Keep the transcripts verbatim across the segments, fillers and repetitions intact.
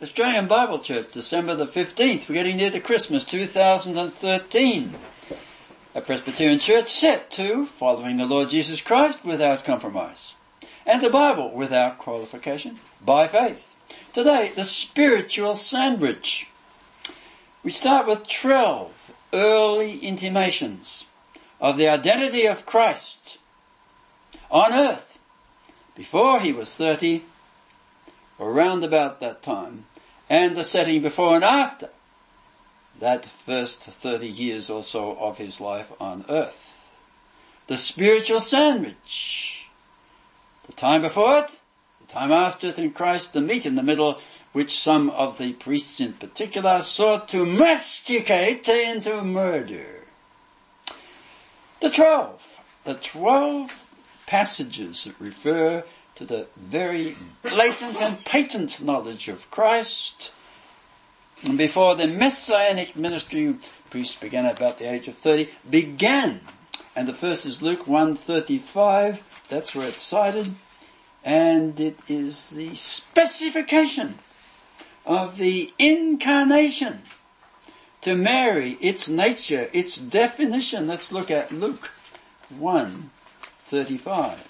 Australian Bible Church, December the fifteenth. We're getting near to Christmas, two thousand thirteen. A Presbyterian church set to following the Lord Jesus Christ without compromise. And the Bible without qualification, by faith. Today, the spiritual sandwich. We start with twelve early intimations of the identity of Christ on earth before he was thirty, around about that time, and the setting before and after that first thirty years or so of his life on earth. The spiritual sandwich. The time before it, the time after it in Christ, the meat in the middle, which some of the priests in particular sought to masticate into murder. The twelve. The twelve passages that refer to the very blatant and patent knowledge of Christ. And before the messianic ministry, priests began at about the age of thirty, began. And the first is Luke one thirty-five, that's where it's cited. And it is the specification of the incarnation to Mary, its nature, its definition. Let's look at Luke one thirty-five.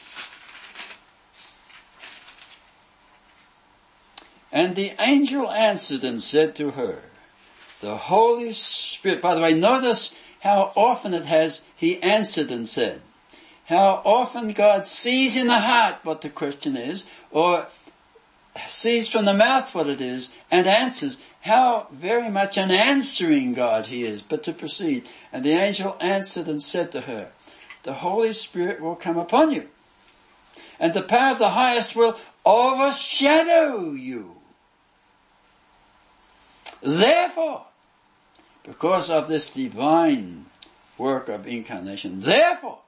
And the angel answered and said to her, the Holy Spirit, by the way, notice how often it has, he answered and said. How often God sees in the heart what the question is, or sees from the mouth what it is, and answers. How very much an answering God he is. But to proceed, and the angel answered and said to her, the Holy Spirit will come upon you, and the power of the highest will overshadow you. Therefore, because of this divine work of incarnation, therefore,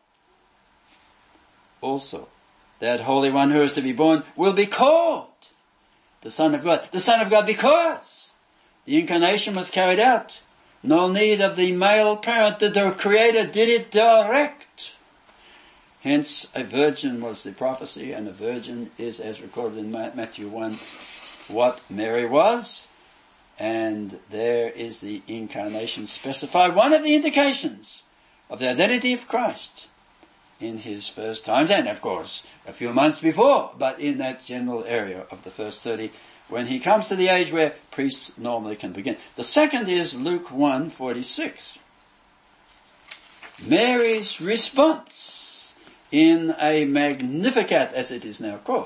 also, that Holy One who is to be born will be called the Son of God. The Son of God because the incarnation was carried out. No need of the male parent, that the Creator did it direct. Hence, a virgin was the prophecy, and a virgin is, as recorded in Matthew one, what Mary was. And there is the incarnation specified, one of the indications of the identity of Christ in his first times, and of course a few months before, but in that general area of the first thirty, when he comes to the age where priests normally can begin. The second is Luke one forty-six. Mary's response in a Magnificat, as it is now called.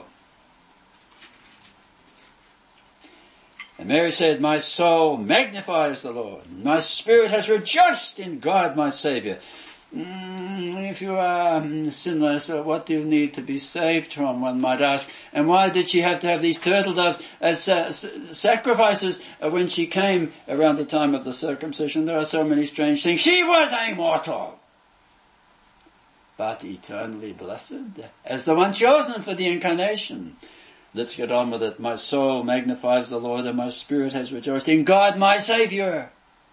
And Mary said, my soul magnifies the Lord. My spirit has rejoiced in God my Saviour. Mm, if you are sinless, what do you need to be saved from, one might ask. And why did she have to have these turtle doves as uh, sacrifices when she came around the time of the circumcision? There are so many strange things. She was a mortal, but eternally blessed as the one chosen for the incarnation. Let's get on with it. My soul magnifies the Lord, and my spirit has rejoiced in God my Saviour.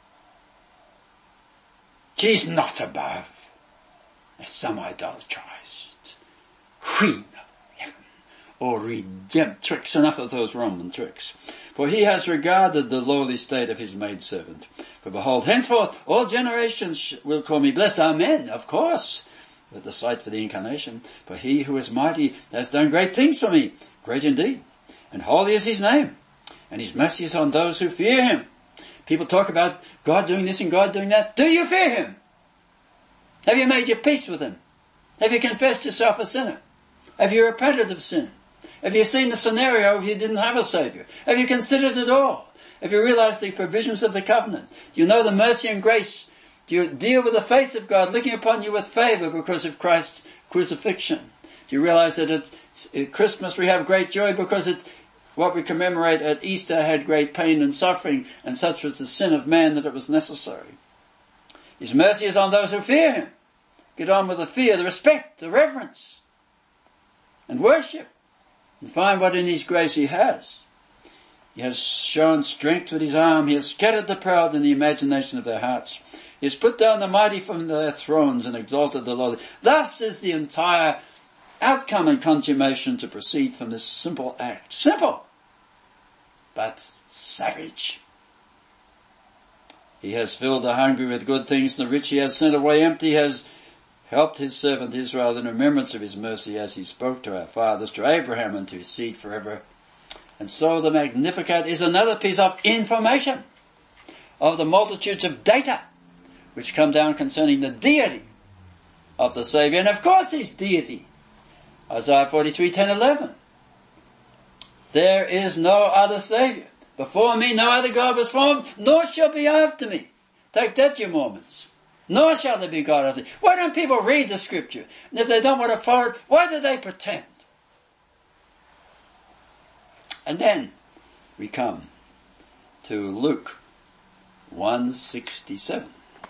She's not above, as some idolatrized Queen of heaven, or redemptrix, enough of those Roman tricks. For he has regarded the lowly state of his maidservant. For behold, henceforth all generations will call me blessed. Amen, of course, with the sight for the incarnation. For he who is mighty has done great things for me. Great indeed, and holy is his name, and his mercy is on those who fear him. People talk about God doing this and God doing that. Do you fear him? Have you made your peace with him? Have you confessed yourself a sinner? Have you repented of sin? Have you seen the scenario if you didn't have a Saviour? Have you considered it all? Have you realized the provisions of the covenant? Do you know the mercy and grace? Do you deal with the face of God looking upon you with favour because of Christ's crucifixion? Do you realize that at, at Christmas we have great joy because it, what we commemorate at Easter had great pain and suffering, and such was the sin of man that it was necessary. His mercy is on those who fear him. Get on with the fear, the respect, the reverence, and worship, and find what in his grace he has. He has shown strength with his arm. He has scattered the proud in the imagination of their hearts. He has put down the mighty from their thrones and exalted the lowly. Thus is the entire outcome and consummation to proceed from this simple act. Simple! but savage. He has filled the hungry with good things, and the rich he has sent away empty. He has helped his servant Israel in remembrance of his mercy, as he spoke to our fathers, to Abraham and to his seed forever. And so the Magnificat is another piece of information of the multitudes of data which come down concerning the deity of the Saviour. And of course his deity. Isaiah forty-three, ten, eleven. There is no other Saviour. Before me no other God was formed, nor shall be after me. Take that, you Mormons. Nor shall there be God after thee. Why don't people read the scripture? And if they don't want to follow it, why do they pretend? And then we come to Luke one sixty-seven.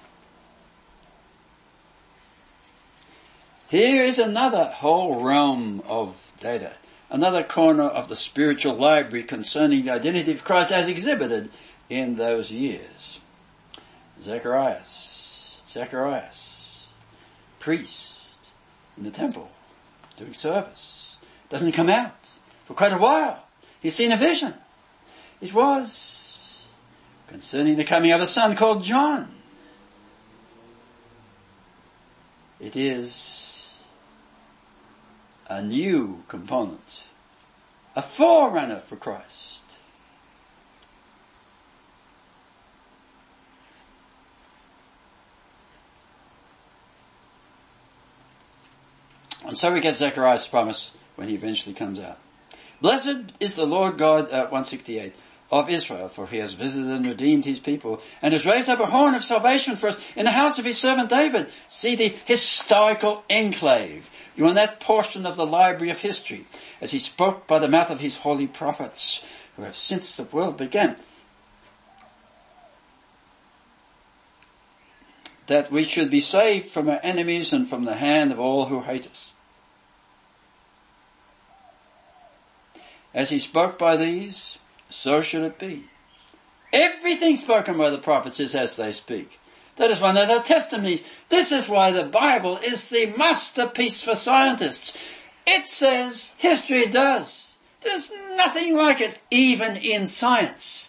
Here is another whole realm of data, another corner of the spiritual library concerning the identity of Christ as exhibited in those years. Zacharias, Zacharias, priest in the temple, doing service, doesn't come out for quite a while. He's seen a vision. It was concerning the coming of a son called John. It is a new component, a forerunner for Christ. And so we get Zechariah's promise when he eventually comes out. Blessed is the Lord God, uh, one sixty-eight, of Israel, for he has visited and redeemed his people, and has raised up a horn of salvation for us in the house of his servant David. See the historical enclave. You're in that portion of the library of history, as he spoke by the mouth of his holy prophets, who have since the world began, that we should be saved from our enemies and from the hand of all who hate us. As he spoke by these, so should it be. Everything spoken by the prophets is as they speak. That is one of their testimonies. This is why the Bible is the masterpiece for scientists. It says history does. There's nothing like it, even in science.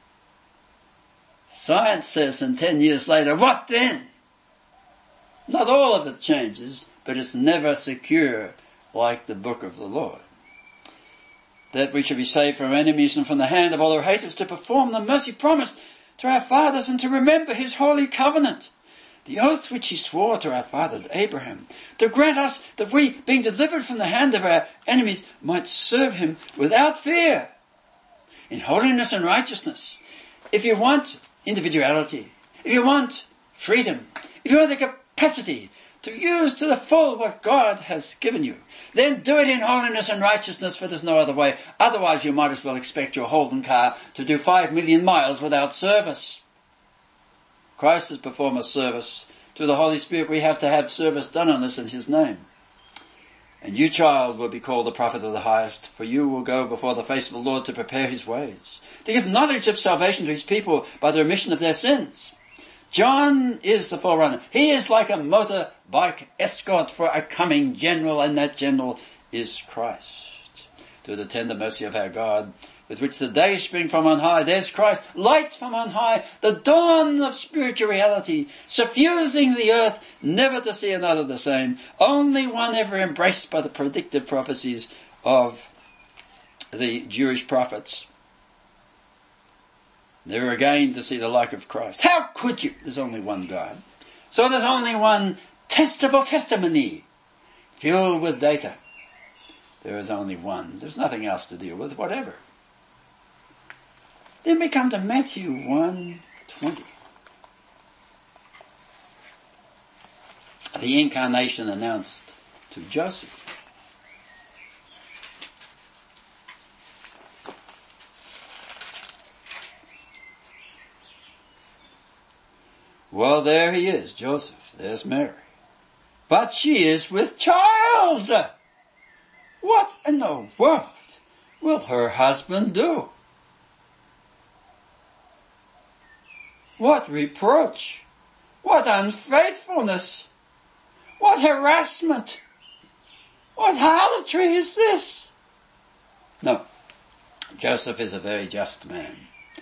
Science says, and ten years later, what then? Not all of it changes, but it's never secure like the book of the Lord. That we should be saved from enemies and from the hand of all who hate us, to perform the mercy promised to our fathers and to remember his holy covenant, the oath which he swore to our father Abraham, to grant us that we, being delivered from the hand of our enemies, might serve him without fear, in holiness and righteousness. If you want individuality, if you want freedom, if you want the capacity to use to the full what God has given you, then do it in holiness and righteousness, for there's no other way. Otherwise you might as well expect your Holden car to do five million miles without service. Christ has performed a service. To the Holy Spirit we have to have service done on us in his name. And you, child, will be called the prophet of the highest, for you will go before the face of the Lord to prepare his ways, to give knowledge of salvation to his people by the remission of their sins. John is the forerunner. He is like a motorbike escort for a coming general, and that general is Christ. To the tender mercy of our God, with which the days spring from on high, there's Christ, light from on high, the dawn of spiritual reality, suffusing the earth, never to see another the same, only one ever embraced by the predictive prophecies of the Jewish prophets. Never again to see the like of Christ. How could you? There's only one God. So there's only one testable testimony, filled with data. There is only one. There's nothing else to deal with, whatever. Then we come to Matthew one twenty. The incarnation announced to Joseph. Well, there he is, Joseph. There's Mary. But she is with child. What in the world will her husband do? What reproach? What unfaithfulness? What harassment? What harlotry is this? No. Joseph is a very just man.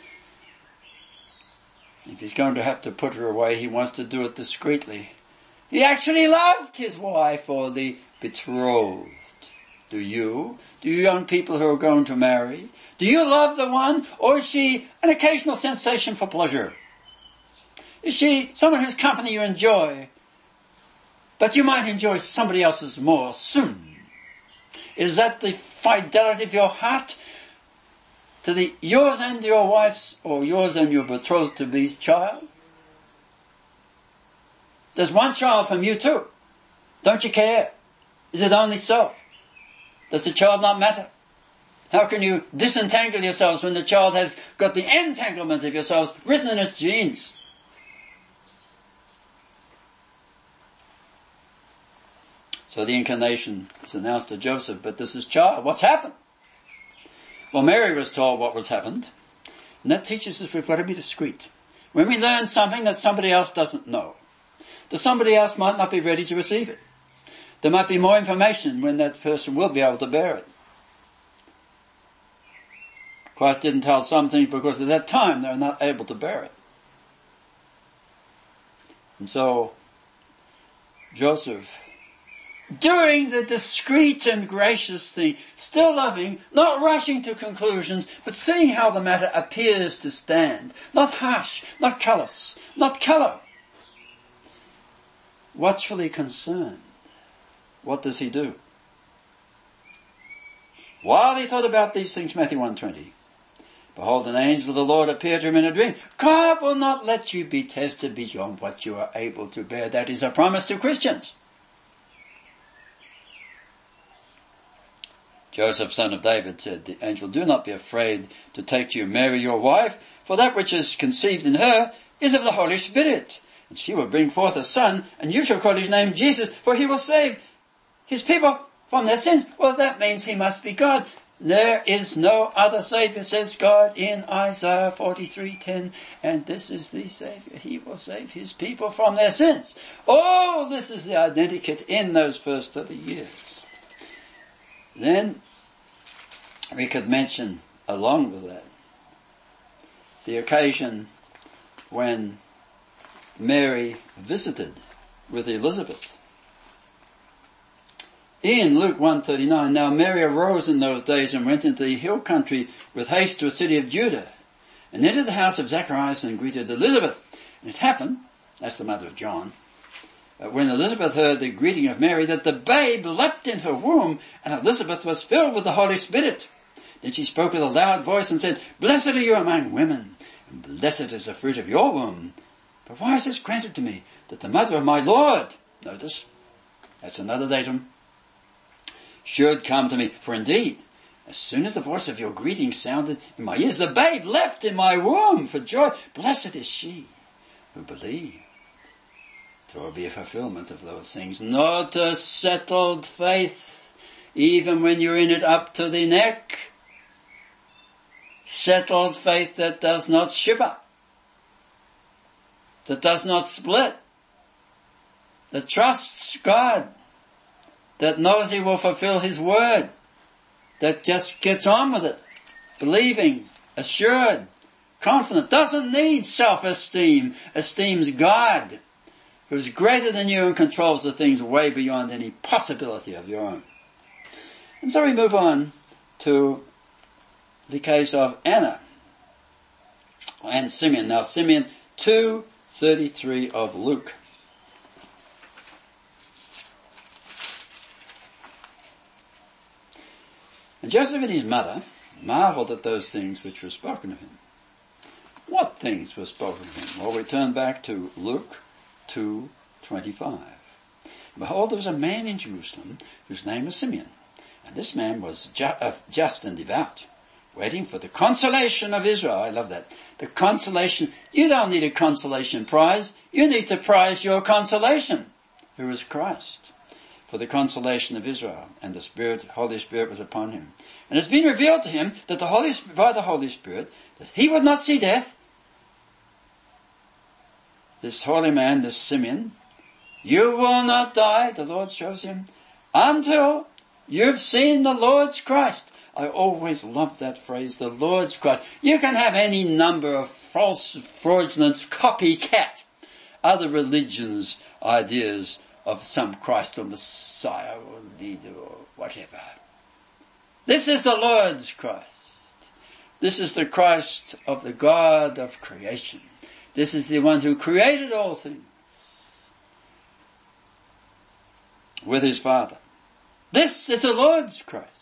If he's going to have to put her away, he wants to do it discreetly. He actually loved his wife, or the betrothed. Do you? Do you young people who are going to marry? Do you love the one, or is she an occasional sensation for pleasure? Is she someone whose company you enjoy, but you might enjoy somebody else's more soon? Is that the fidelity of your heart to the yours and your wife's, or yours and your betrothed-to-be's child? There's one child from you too. Don't you care? Is it only self? Does the child not matter? How can you disentangle yourselves when the child has got the entanglement of yourselves written in its genes? So the incarnation is announced to Joseph, but this is child. What's happened? Well, Mary was told what was happened, and that teaches us we've got to be discreet. When we learn something that somebody else doesn't know, that somebody else might not be ready to receive it. There might be more information when that person will be able to bear it. Christ didn't tell some things because at that time they were not able to bear it. And so, Joseph, doing the discreet and gracious thing, still loving, not rushing to conclusions, but seeing how the matter appears to stand. Not harsh, not callous, not colour. Watchfully concerned. What does he do? While he thought about these things, Matthew one twenty, behold, an angel of the Lord appeared to him in a dream. God will not let you be tested beyond what you are able to bear. That is a promise to Christians. Joseph, son of David, said, the angel, do not be afraid to take to you Mary, your wife, for that which is conceived in her is of the Holy Spirit. And she will bring forth a son, and you shall call his name Jesus, for he will save his people from their sins. Well, that means he must be God. There is no other Saviour, says God in Isaiah forty-three ten, and this is the Saviour. He will save his people from their sins. Oh, this is the identikit in those first thirty years. Then we could mention, along with that, the occasion when Mary visited with Elizabeth. In Luke one thirty-nine, now Mary arose in those days and went into the hill country with haste to a city of Judah, and entered the house of Zacharias and greeted Elizabeth. And it happened, that's the mother of John, when Elizabeth heard the greeting of Mary, that the babe leapt in her womb, and Elizabeth was filled with the Holy Spirit. Then she spoke with a loud voice and said, blessed are you among women, and blessed is the fruit of your womb. But why is this granted to me, that the mother of my Lord, notice, that's another datum, should come to me? For indeed, as soon as the voice of your greeting sounded in my ears, the babe leapt in my womb for joy. Blessed is she who believed. There will be a fulfillment of those things. Not a settled faith, even when you're in it up to the neck. Settled faith that does not shiver, that does not split, that trusts God, that knows he will fulfill his word, that just gets on with it, believing, assured, confident, doesn't need self-esteem, esteems God, who's greater than you and controls the things way beyond any possibility of your own. And so we move on to the case of Anna and Simeon. Now Simeon two thirty-three of Luke. And Joseph and his mother marveled at those things which were spoken of him. What things were spoken of him? Well, we turn back to Luke two twenty-five. Behold, there was a man in Jerusalem whose name was Simeon. And this man was ju- uh, just and devout, waiting for the consolation of Israel. I love that. The consolation. You don't need a consolation prize. You need to prize your consolation, who is Christ, for the consolation of Israel. And the Spirit, Holy Spirit was upon him. And it's been revealed to him that the Holy, by the Holy Spirit, that he would not see death. This holy man, this Simeon, you will not die, the Lord shows him, until you've seen the Lord's Christ. I always love that phrase, the Lord's Christ. You can have any number of false, fraudulent, copycat, other religions' ideas of some Christ or Messiah or leader or whatever. This is the Lord's Christ. This is the Christ of the God of creation. This is the one who created all things with his Father. This is the Lord's Christ.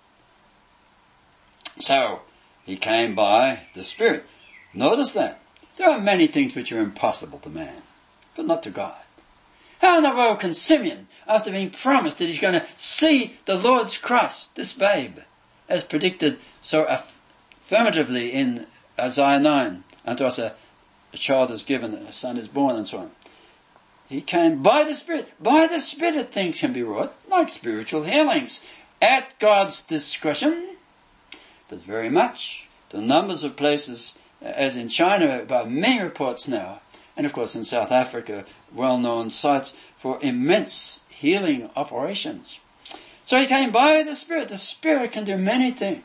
So, he came by the Spirit. Notice that. There are many things which are impossible to man, but not to God. How in the world can Simeon, after being promised that he's going to see the Lord's Christ, this babe, as predicted so affirmatively in Isaiah nine, unto us a, a child is given, a son is born, and so on. He came by the Spirit. By the Spirit things can be wrought, like spiritual healings, at God's discretion, but very much. The numbers of places, as in China, by many reports now, and of course in South Africa, well-known sites for immense healing operations. So he came by the Spirit. The Spirit can do many things.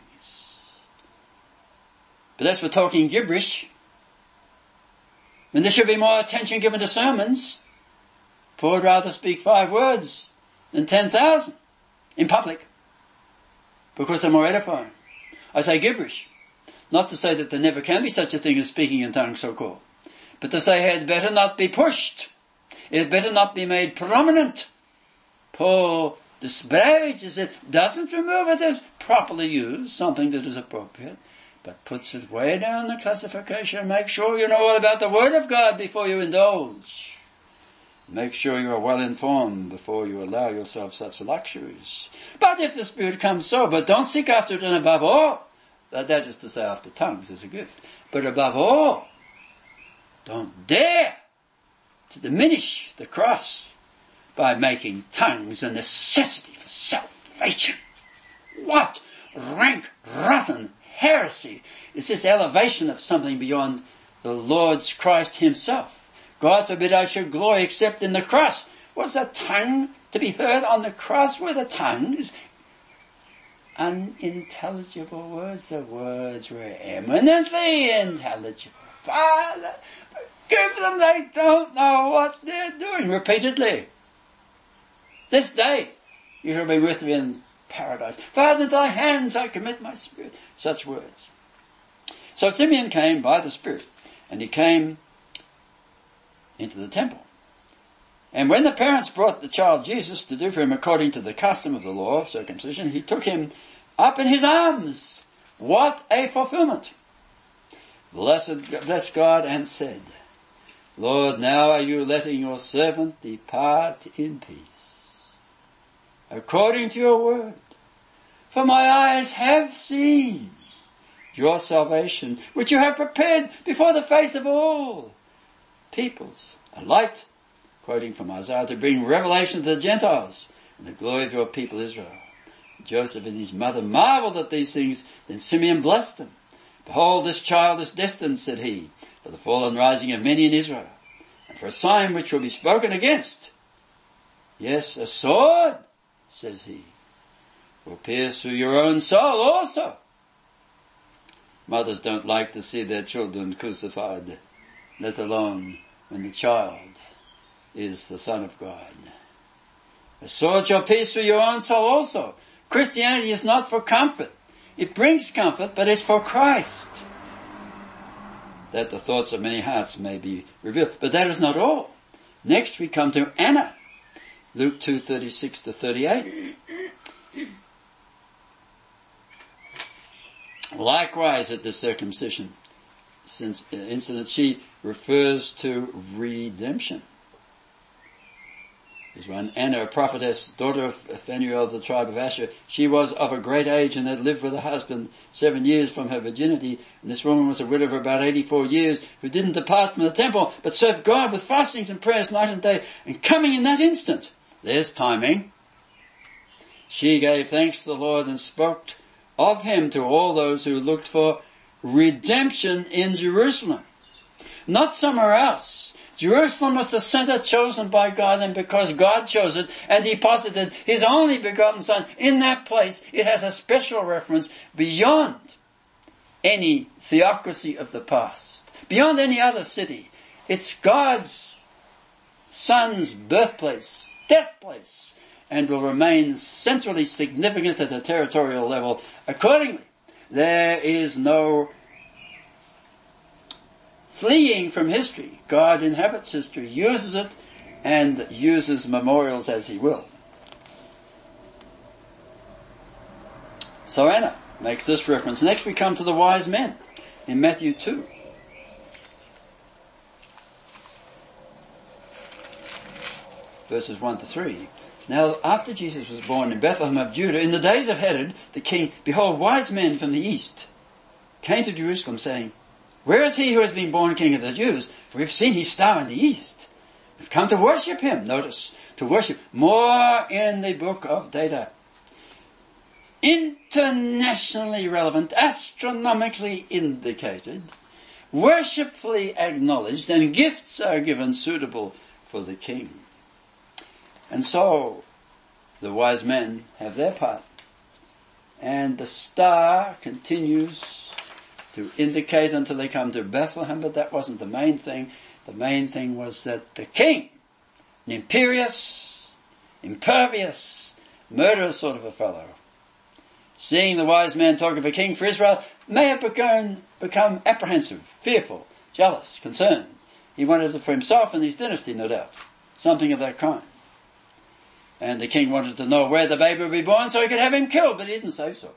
But as for talking gibberish, when there should be more attention given to sermons, Paul would rather speak five words than ten thousand in public, because they're more edifying. I say gibberish, not to say that there never can be such a thing as speaking in tongues, so-called, but to say, hey, it better not be pushed. It better not be made prominent. Paul disparages it, doesn't remove it as properly used, something that is appropriate, but puts it way down the classification. Make sure you know all about the Word of God before you indulge. Make sure you are well informed before you allow yourself such luxuries. But if the Spirit comes so, but don't seek after it, and above all, that is to say after tongues is a gift, but above all, don't dare to diminish the cross by making tongues a necessity for salvation. What rank, rotten heresy is this elevation of something beyond the Lord's Christ himself? God forbid I should glory except in the cross. Was a tongue to be heard on the cross with the tongues? Unintelligible words. The words were eminently intelligible. Father, forgive them, they don't know what they're doing. Repeatedly. This day you shall be with me in paradise. Father, into thy hands I commit my spirit. Such words. So Simeon came by the Spirit, and he came into the temple. And when the parents brought the child Jesus to do for him according to the custom of the law of circumcision, he took him up in his arms. What a fulfillment! Blessed, blessed God, and said, Lord, now are you letting your servant depart in peace, according to your word. For my eyes have seen your salvation, which you have prepared before the face of all peoples, a light, quoting from Isaiah, to bring revelation to the Gentiles and the glory of your people Israel. Joseph and his mother marveled at these things. Then Simeon blessed them. Behold, this child is destined, said he, for the fall and rising of many in Israel, and for a sign which will be spoken against. Yes, a sword, says he, will pierce through your own soul also. Mothers don't like to see their children crucified, let alone when the child is the Son of God. A sword shall pierce through your own soul also. Christianity is not for comfort. It brings comfort, but it's for Christ, that the thoughts of many hearts may be revealed. But that is not all. Next we come to Anna, Luke two, thirty-six to thirty-eight. Likewise at the circumcision since incident, she refers to redemption. There's one, Anna, a prophetess, daughter of Phanuel of the tribe of Asher. She was of a great age and had lived with her husband seven years from her virginity. And this woman was a widow of about eighty-four years, who didn't depart from the temple, but served God with fastings and prayers night and day. And coming in that instant, there's timing, she gave thanks to the Lord and spoke of him to all those who looked for redemption in Jerusalem. Not somewhere else. Jerusalem was the center chosen by God, and because God chose it and deposited His only begotten Son in that place, it has a special reference beyond any theocracy of the past, beyond any other city. It's God's Son's birthplace, death place, and will remain centrally significant at a territorial level. Accordingly, there is no fleeing from history. God inhabits history, uses it, and uses memorials as He will. So Anna makes this reference. Next we come to the wise men in Matthew two. Verses one to three. Now after Jesus was born in Bethlehem of Judah, in the days of Herod the king, behold, wise men from the east came to Jerusalem, saying, where is he who has been born King of the Jews? For we've seen his star in the east. We've come to worship him. Notice, to worship. More in the book of data. Internationally relevant, astronomically indicated, worshipfully acknowledged, and gifts are given suitable for the king. And so, the wise men have their part. And the star continues to indicate until they come to Bethlehem, but that wasn't the main thing. The main thing was that the king, an imperious, impervious, murderous sort of a fellow, seeing the wise man talk of a king for Israel, may have become, become apprehensive, fearful, jealous, concerned. He wanted it for himself and his dynasty, no doubt. Something of that kind. And the king wanted to know where the baby would be born so he could have him killed, but he didn't say so.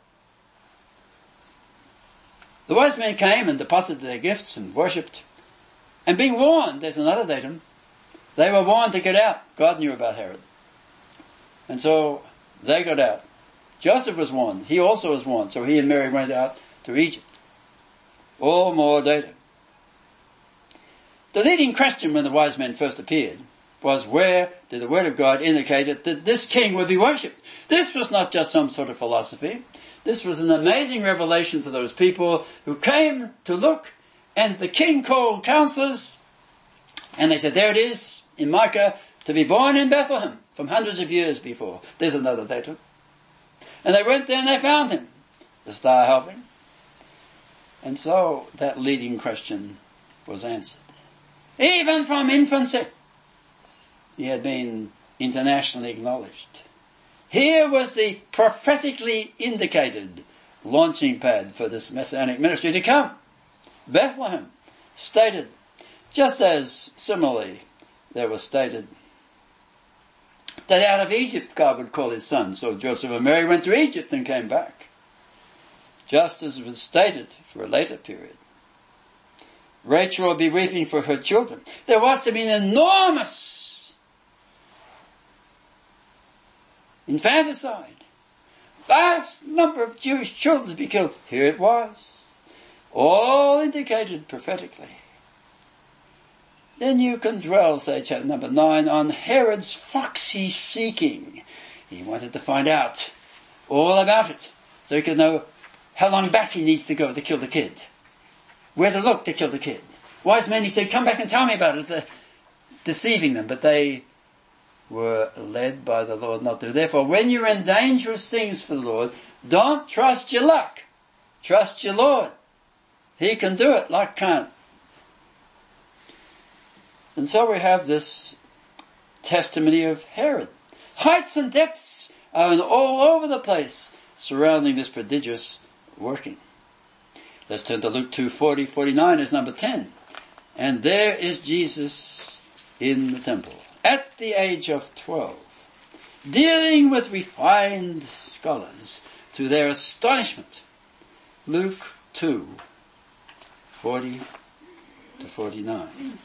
The wise men came and deposited their gifts and worshipped. And being warned, there's another datum, they were warned to get out. God knew about Herod. And so they got out. Joseph was warned. He also was warned. So he and Mary went out to Egypt. All more data. The leading question when the wise men first appeared was, where did the word of God indicate that this king would be worshipped? This was not just some sort of philosophy. This was an amazing revelation to those people who came to look, and the king called counselors, and they said, there it is in Micah, to be born in Bethlehem from hundreds of years before. There's another datum. And they went there and they found him, the star helping. And so that leading question was answered. Even from infancy, he had been internationally acknowledged. Here was the prophetically indicated launching pad for this messianic ministry to come. Bethlehem, stated, just as similarly there was stated that out of Egypt God would call his son. So Joseph and Mary went to Egypt and came back. Just as was stated for a later period. Rachel will be weeping for her children. There was to be an enormous infanticide. Vast number of Jewish children to be killed. Here it was. All indicated prophetically. Then you can dwell, say chapter number nine, on Herod's foxy seeking. He wanted to find out all about it, so he could know how long back he needs to go to kill the kid. Where to look to kill the kid. Wise men, he said, come back and tell me about it. They're deceiving them, but they were led by the Lord not to. Therefore, when you're in dangerous things for the Lord, don't trust your luck. Trust your Lord. He can do it, luck can't. And so we have this testimony of Herod. Heights and depths are all over the place surrounding this prodigious working. Let's turn to Luke two forty, forty-nine is number ten. And there is Jesus in the temple at the age of twelve, dealing with refined scholars to their astonishment. Luke two forty to forty-nine.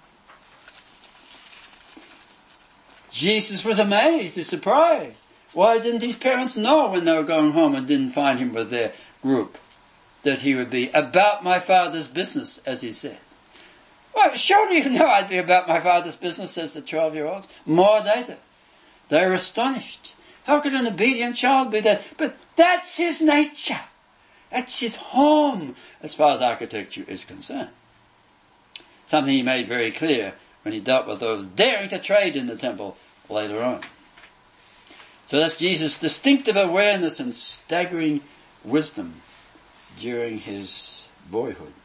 Jesus was amazed, he's surprised. Why didn't his parents know when they were going home and didn't find him with their group that he would be about my Father's business, as he said? Well, surely you know I'd be about my Father's business, says the twelve-year-olds. More data. They're astonished. How could an obedient child be that? But that's his nature. That's his home, as far as architecture is concerned. Something he made very clear when he dealt with those daring to trade in the temple later on. So that's Jesus' distinctive awareness and staggering wisdom during his boyhood.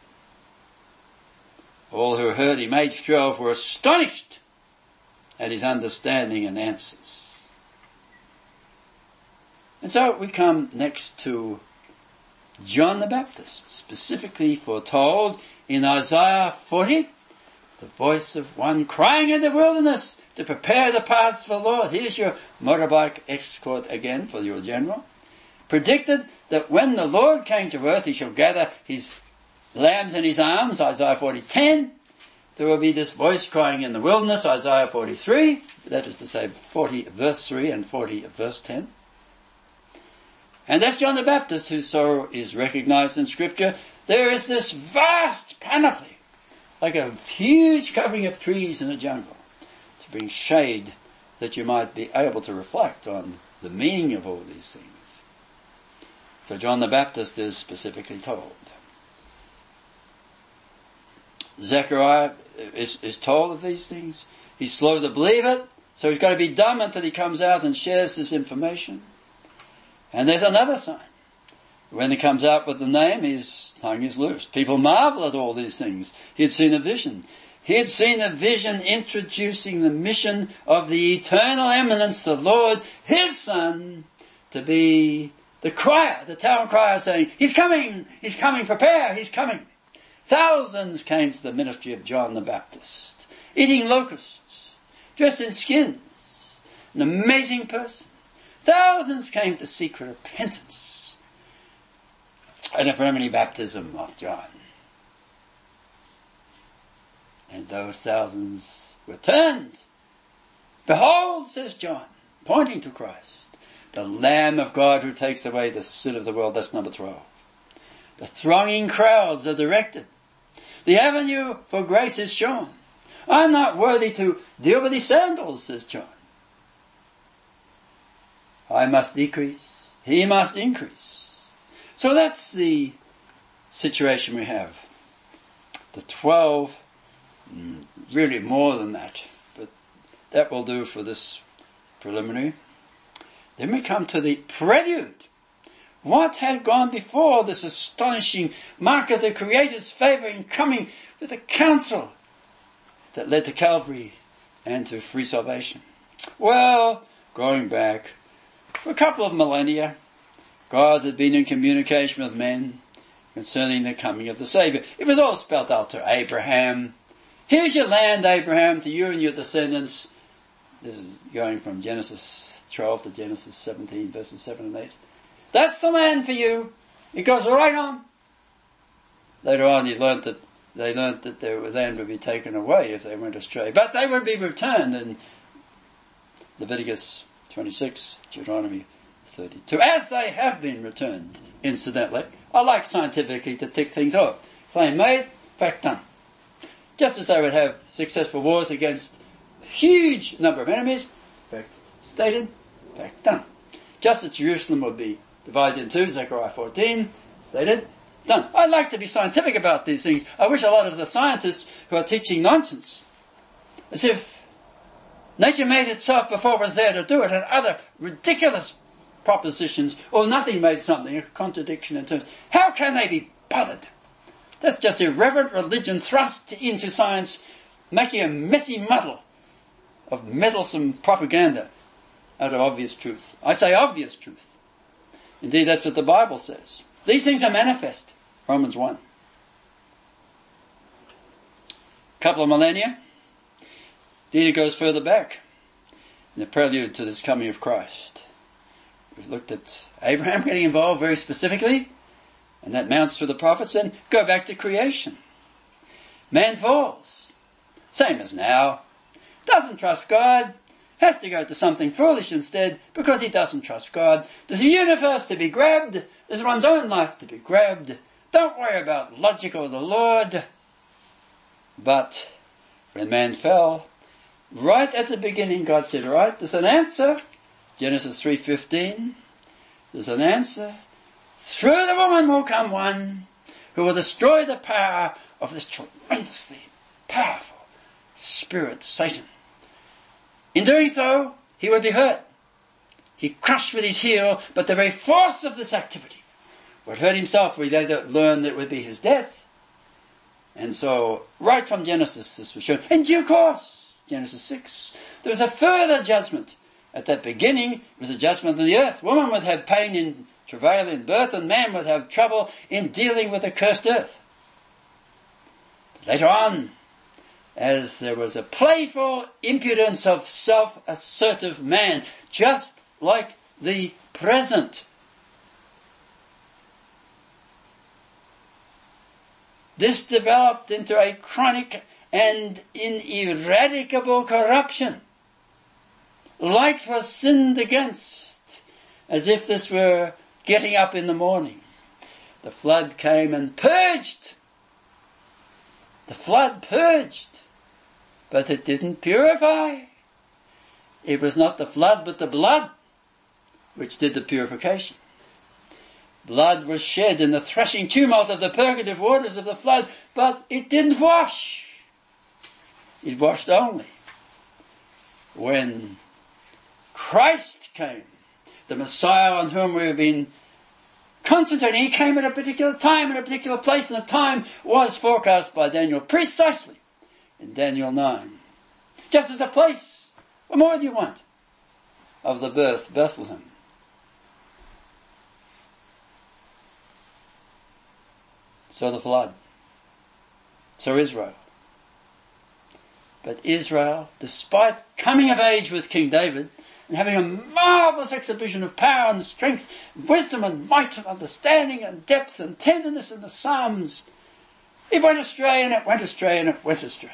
All who heard him, age twelve, were astonished at his understanding and answers. And so we come next to John the Baptist, specifically foretold in Isaiah forty, the voice of one crying in the wilderness to prepare the paths for the Lord. Here's your motorbike escort again for your general. Predicted that when the Lord came to earth, he shall gather his lambs in his arms, Isaiah forty ten. There will be this voice crying in the wilderness, Isaiah forty-three. That is to say, forty verse three and forty verse ten. And that's John the Baptist, who so is recognized in Scripture. There is this vast panoply, like a huge covering of trees in a jungle, to bring shade that you might be able to reflect on the meaning of all these things. So John the Baptist is specifically told. Zechariah is, is told of these things. He's slow to believe it, so he's got to be dumb until he comes out and shares this information. And there's another sign. When he comes out with the name, his tongue is loosed. People marvel at all these things. He had seen a vision. He had seen a vision introducing the mission of the eternal eminence, the Lord, his Son, to be the crier, the town crier saying, he's coming, he's coming, prepare, he's coming. Thousands came to the ministry of John the Baptist, eating locusts, dressed in skins, an amazing person. Thousands came to seek repentance and a permanent baptism of John. And those thousands were turned. Behold, says John, pointing to Christ, the Lamb of God who takes away the sin of the world. That's number twelve. The thronging crowds are directed. The avenue for grace is shown. I'm not worthy to deal with these sandals, says John. I must decrease, he must increase. So that's the situation we have. The twelve, really more than that, but that will do for this preliminary. Then we come to the prelude. What had gone before this astonishing mark of the Creator's favour in coming with a counsel that led to Calvary and to free salvation? Well, going back for a couple of millennia, God had been in communication with men concerning the coming of the Saviour. It was all spelt out to Abraham. Here's your land, Abraham, to you and your descendants. This is going from Genesis twelve to Genesis seventeen, verses seven and eight. That's the land for you. It goes right on. Later on, he learnt that they learnt that their land would be taken away if they went astray, but they would be returned in Leviticus twenty-six, Deuteronomy thirty-two, as they have been returned, incidentally. I like scientifically to tick things off. Claim made, fact done. Just as they would have successful wars against a huge number of enemies, fact stated, fact done. Just as Jerusalem would be divided in two, Zechariah fourteen, stated, done. I like to be scientific about these things. I wish a lot of the scientists who are teaching nonsense, as if nature made itself before it was there to do it, and other ridiculous propositions, or nothing made something, a contradiction in terms. How can they be bothered? That's just irreverent religion thrust into science, making a messy muddle of meddlesome propaganda out of obvious truth. I say obvious truth. Indeed, that's what the Bible says. These things are manifest. Romans one. A couple of millennia. Indeed, it goes further back in the prelude to this coming of Christ. We've looked at Abraham getting involved very specifically, and that mounts through the prophets, and go back to creation. Man falls. Same as now. Doesn't trust God. Has to go to something foolish instead because he doesn't trust God. There's a universe to be grabbed. There's one's own life to be grabbed. Don't worry about logic or the Lord. But when man fell, right at the beginning God said, right, there's an answer. Genesis three fifteen. There's an answer. Through the woman will come one who will destroy the power of this tremendously powerful spirit, Satan. In doing so, he would be hurt. He crushed with his heel, but the very force of this activity would hurt himself. We later learned that it would be his death. And so, right from Genesis, this was shown. In due course, Genesis six, there was a further judgment. At that beginning, it was a judgment of the earth. Woman would have pain in travail in birth, and man would have trouble in dealing with the cursed earth. But later on, as there was a playful impudence of self-assertive man, just like the present. This developed into a chronic and ineradicable corruption. Light was sinned against, as if this were getting up in the morning. The flood came and purged. The flood purged, but it didn't purify. It was not the flood, but the blood which did the purification. Blood was shed in the threshing tumult of the purgative waters of the flood, but it didn't wash. It washed only when Christ came, the Messiah on whom we have been concentrating. He came at a particular time, in a particular place, and the time was forecast by Daniel precisely in Daniel nine. Just as a place. What more do you want? Of the birth, Bethlehem. So the flood. So Israel. But Israel, despite coming of age with King David, and having a marvelous exhibition of power and strength, wisdom and might and understanding and depth and tenderness in the Psalms, it went astray and it went astray and it went astray.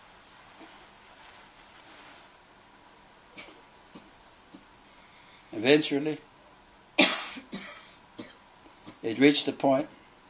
Eventually, it reached a point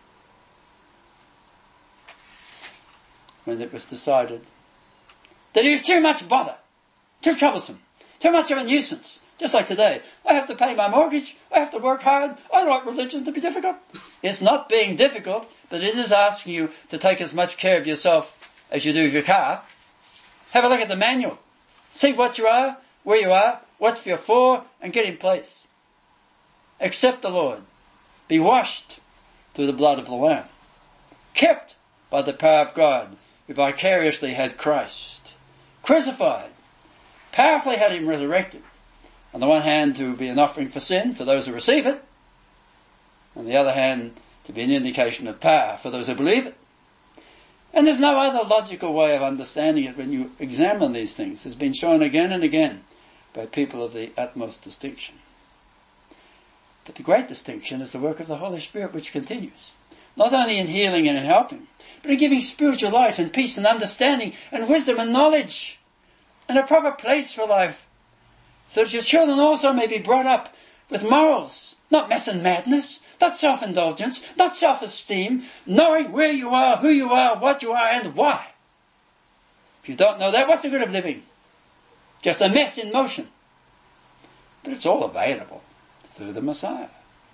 when it was decided that it was too much bother, too troublesome, too much of a nuisance. Just like today, I have to pay my mortgage, I have to work hard, I don't want religion to be difficult. It's not being difficult, but it is asking you to take as much care of yourself as you do of your car. Have a look at the manual. See what you are, where you are, what you're for, and get in place. Accept the Lord. Be washed through the blood of the Lamb. Kept by the power of God, who vicariously had Christ. Crucified. Powerfully had him resurrected. On the one hand, to be an offering for sin for those who receive it. On the other hand, to be an indication of power for those who believe it. And there's no other logical way of understanding it when you examine these things. It's been shown again and again by people of the utmost distinction. But the great distinction is the work of the Holy Spirit, which continues. Not only in healing and in helping, but in giving spiritual light and peace and understanding and wisdom and knowledge and a proper place for life, so that your children also may be brought up with morals, not mess and madness, not self-indulgence, not self-esteem, knowing where you are, who you are, what you are, and why. If you don't know that, what's the good of living? Just a mess in motion. But it's all available through the Messiah.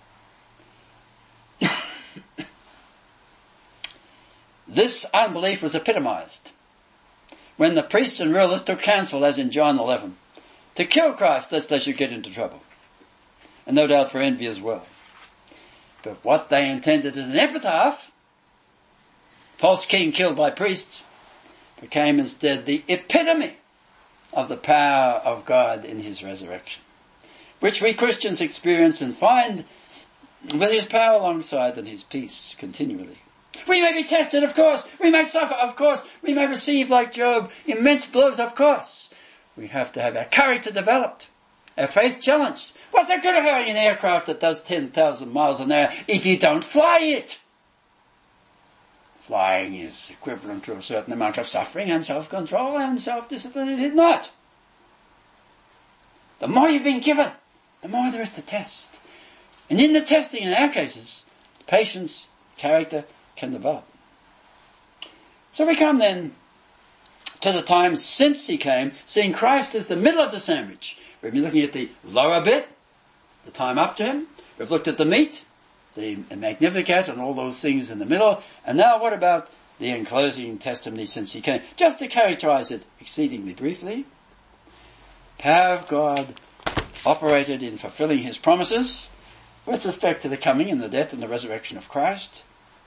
This unbelief was epitomized when the priests and rulers took counsel, as in John eleven, to kill Christ lest they should get into trouble. And no doubt for envy as well. But what they intended as an epitaph, false king killed by priests, became instead the epitome of the power of God in his resurrection, which we Christians experience and find with his power alongside and his peace continually. We may be tested, of course. We may suffer, of course. We may receive, like Job, immense blows, of course. We have to have our character developed, our faith challenged. What's the good of having an aircraft that does ten thousand miles an hour if you don't fly it? Flying is equivalent to a certain amount of suffering and self-control and self-discipline, is it not? The more you've been given, the more there is to test. And in the testing, in our cases, patience, character can develop. So we come then to the time since he came, seeing Christ as the middle of the sandwich. We've been looking at the lower bit, the time up to him. We've looked at the meat, the Magnificat and all those things in the middle. And now what about the enclosing testimony since he came. Just to characterize it exceedingly briefly, power of God operated in fulfilling his promises with respect to the coming and the death and the resurrection of Christ.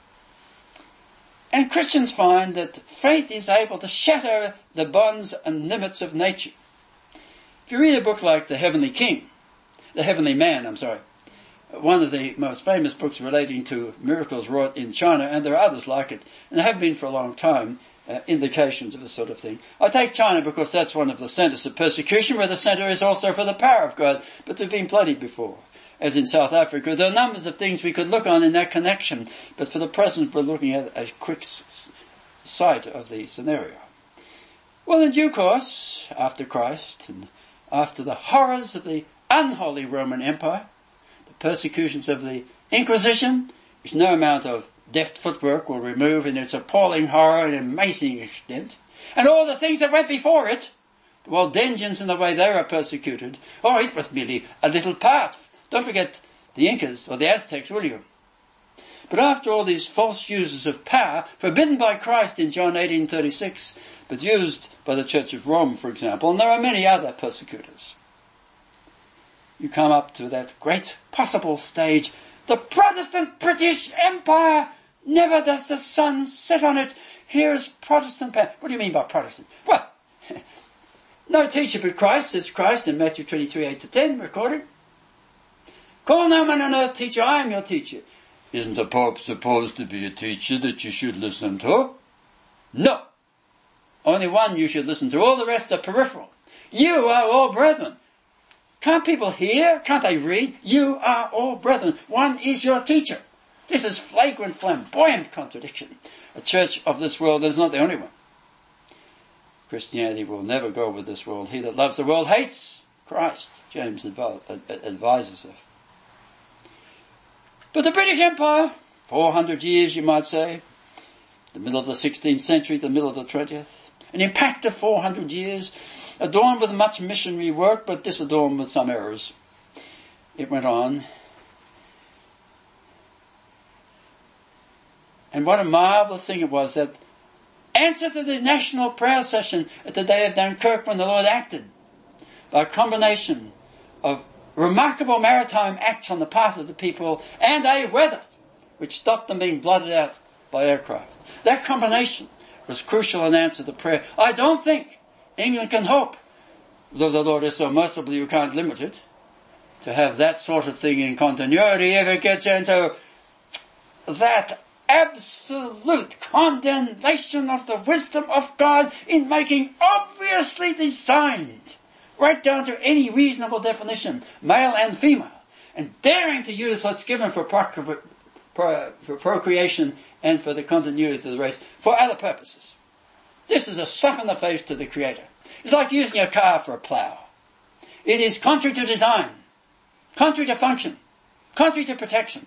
And Christians find that faith is able to shatter the bonds and limits of nature. If you read a book like The Heavenly King, The Heavenly Man, I'm sorry, one of the most famous books relating to miracles wrought in China, and there are others like it, and there have been for a long time, uh, indications of this sort of thing. I take China because that's one of the centres of persecution, where the centre is also for the power of God, but there have been plenty before. As in South Africa, there are numbers of things we could look on in that connection, but for the present we're looking at a quick s- sight of the scenario. Well, in due course, after Christ, and after the horrors of the unholy Roman Empire, the persecutions of the Inquisition, which no amount of deft footwork will remove in its appalling horror and amazing extent, and all the things that went before it, the Waldensians and the way they were persecuted, oh, it was merely a little part. Don't forget the Incas or the Aztecs, will you? But after all these false uses of power, forbidden by Christ in John eighteen thirty-six, but used by the Church of Rome, for example, and there are many other persecutors, you come up to that great possible stage. The Protestant British Empire, never does the sun set on it. Here is Protestant power. What do you mean by Protestant? Well, no teacher but Christ, says Christ in Matthew twenty-three, eight to ten, recorded. Call no man on earth teacher, I am your teacher. Isn't the Pope supposed to be a teacher that you should listen to? No. Only one you should listen to. All the rest are peripheral. You are all brethren. Can't people hear? Can't they read? You are all brethren. One is your teacher. This is flagrant, flamboyant contradiction. A church of this world is not the only one. Christianity will never go with this world. He that loves the world hates Christ, James advises of. But the British Empire, four hundred years you might say, the middle of the sixteenth century, the middle of the twentieth, an impact of four hundred years, adorned with much missionary work, but disadorned with some errors. It went on. And what a marvellous thing it was, that answer to the national prayer session at the day of Dunkirk, when the Lord acted by a combination of remarkable maritime acts on the part of the people and a weather which stopped them being blotted out by aircraft. That combination was crucial in answer to prayer. I don't think England can hope, though the Lord is so merciful you can't limit it, to have that sort of thing in continuity if it gets into that absolute condemnation of the wisdom of God in making obviously designed, right down to any reasonable definition, male and female, and daring to use what's given for, procre- for procreation and for the continuity of the race for other purposes. This is a slap in the face to the Creator. It's like using a car for a plough. It is contrary to design, contrary to function, contrary to protection,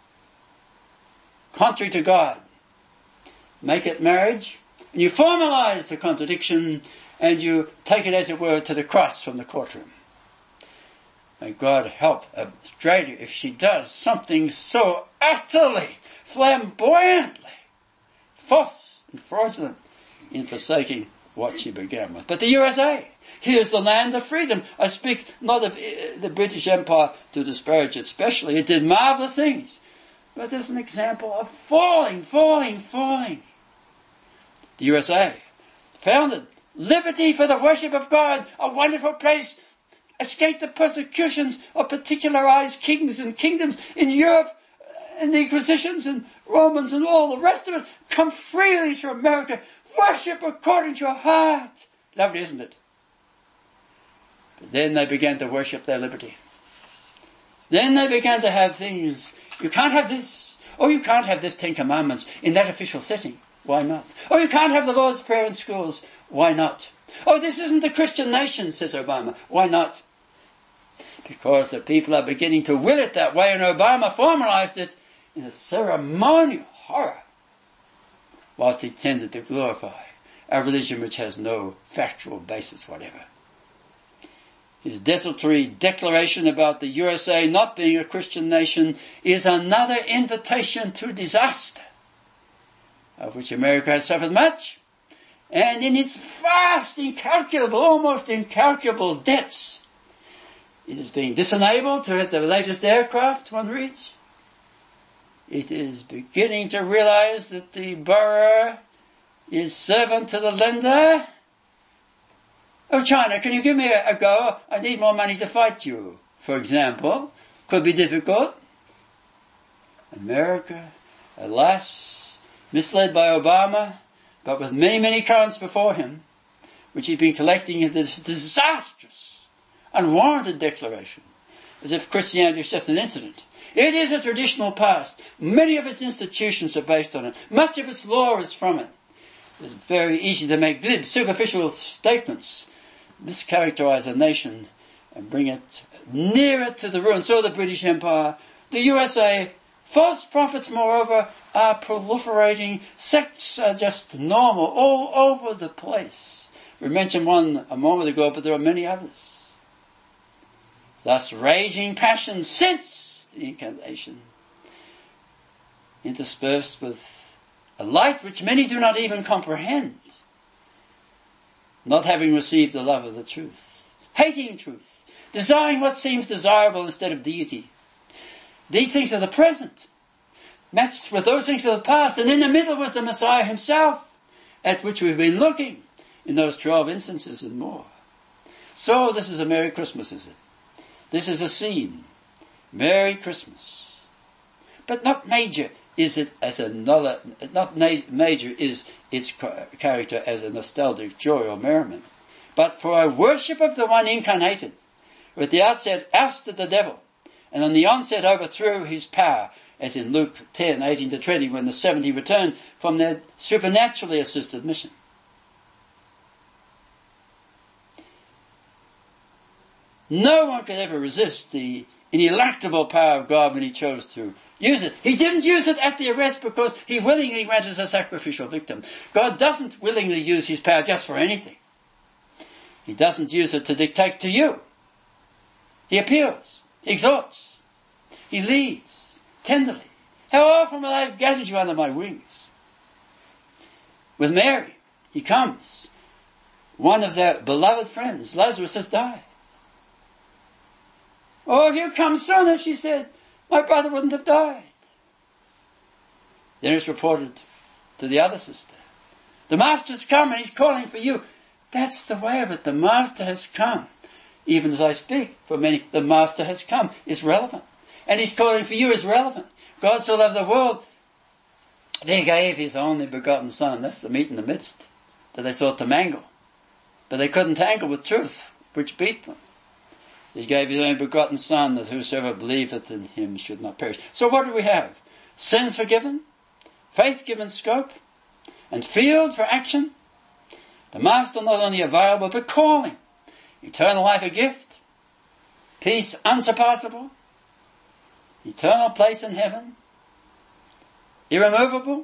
contrary to God. Make it marriage, and you formalize the contradiction, and you take it, as it were, to the cross from the courtroom. May God help Australia if she does something so utterly, flamboyantly false and fraudulent in forsaking what she began with. But the U S A, here's the land of freedom. I speak not of the British Empire to disparage it especially. It did marvellous things. But there's an example of falling, falling, falling. The U S A founded liberty for the worship of God, a wonderful place, escaped the persecutions of particularized kings and kingdoms in Europe, and the Inquisitions and Romans and all the rest of it. Come freely to America, worship according to your heart. Lovely, isn't it? But then they began to worship their liberty. Then they began to have things. You can't have this. Oh, you can't have this Ten Commandments in that official setting. Why not? Oh, you can't have the Lord's Prayer in schools. Why not? Oh, this isn't the Christian nation, says Obama. Why not? Because the people are beginning to will it that way, and Obama formalized it in a ceremonial horror, whilst he tended to glorify a religion which has no factual basis whatever. His desultory declaration about the U S A not being a Christian nation is another invitation to disaster. of which America has suffered much, and in its vast, incalculable, almost incalculable debts. It is being disenabled to have the latest aircraft, one reads. It is beginning to realize that the borrower is servant to the lender. Oh, China, can you give me a, a go? I need more money to fight you, for example. Could be difficult. America, alas, misled by Obama, but with many, many currents before him, which he'd been collecting in this disastrous, unwarranted declaration, as if Christianity is just an incident. It is a traditional past. Many of its institutions are based on it. Much of its law is from it. It's very easy to make glib, superficial statements, mischaracterize a nation, and bring it nearer to the ruin. So the British Empire, the U S A, false prophets, moreover, are proliferating. Sects are just normal all over the place. We mentioned one a moment ago, but there are many others. Thus raging passions since the incarnation, interspersed with a light which many do not even comprehend, not having received the love of the truth, hating truth, desiring what seems desirable instead of deity. These things are the present, matched with those things of the past, and in the middle was the Messiah himself, at which we've been looking in those twelve instances and more. So this is a Merry Christmas, is it? This is a scene. Merry Christmas. But not major is it as a, not major is its character as a nostalgic joy or merriment, but for a worship of the one incarnated, who at the outset ousted the devil, and on the onset overthrew his power, as in Luke ten, eighteen to twenty, when the seventy returned from their supernaturally assisted mission. No one could ever resist the ineluctable power of God when he chose to use it. He didn't use it at the arrest because he willingly went as a sacrificial victim. God doesn't willingly use his power just for anything. He doesn't use it to dictate to you. He appeals, he exhorts, he leads tenderly. How often will I have gathered you under my wings? With Mary, he comes. One of their beloved friends, Lazarus, has died. Oh, if you come sooner, she said, my brother wouldn't have died. Then it's reported to the other sister, the Master's come and he's calling for you. That's the way of it. The Master has come. Even as I speak, for many, the Master has come is relevant. And he's calling for you is relevant. God so loved the world, they gave his only begotten Son. That's the meat in the midst that they sought to mangle. But they couldn't tangle with truth, which beat them. He gave his only begotten Son, that whosoever believeth in him should not perish. So what do we have? Sins forgiven, faith given scope, and field for action. The Master not only available, but calling. Eternal life a gift, peace unsurpassable, eternal place in heaven, irremovable.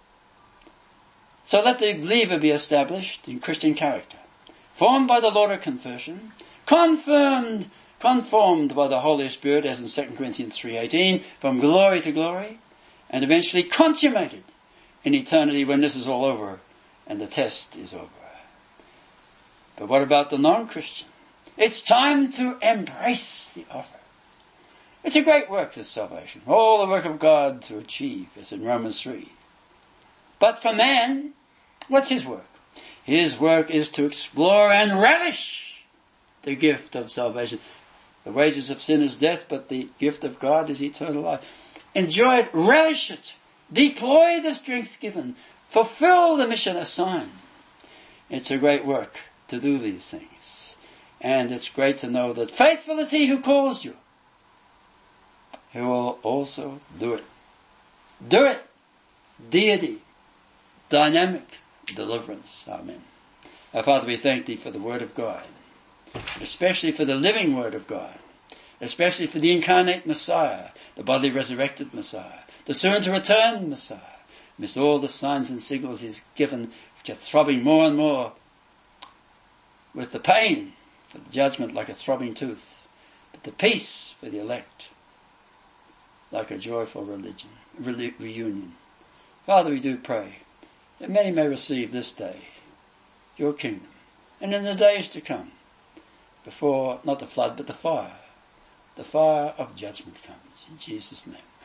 So let the believer be established in Christian character, formed by the Lord of conversion, confirmed, conformed by the Holy Spirit, as in Second Corinthians three eighteen, from glory to glory, and eventually consummated in eternity when this is all over and the test is over. But what about the non-Christian? It's time to embrace the offer. It's a great work, this salvation. All the work of God to achieve, as in Romans three. But for man, what's his work? His work is to explore and relish the gift of salvation. The wages of sin is death, but the gift of God is eternal life. Enjoy it, relish it, deploy the strength given, fulfill the mission assigned. It's a great work to do these things. And it's great to know that faithful is he who calls you, who will also do it. Do it. Deity. Dynamic deliverance. Amen. Our Father, we thank thee for the Word of God, especially for the living Word of God, especially for the incarnate Messiah, the bodily resurrected Messiah, the soon to return Messiah, amidst all the signs and signals he's given, which are throbbing more and more with the pain for the judgment like a throbbing tooth, but the peace for the elect like a joyful religion, re- reunion. Father, we do pray that many may receive this day your kingdom, and in the days to come, before not the flood but the fire, the fire of judgment comes. In Jesus' name.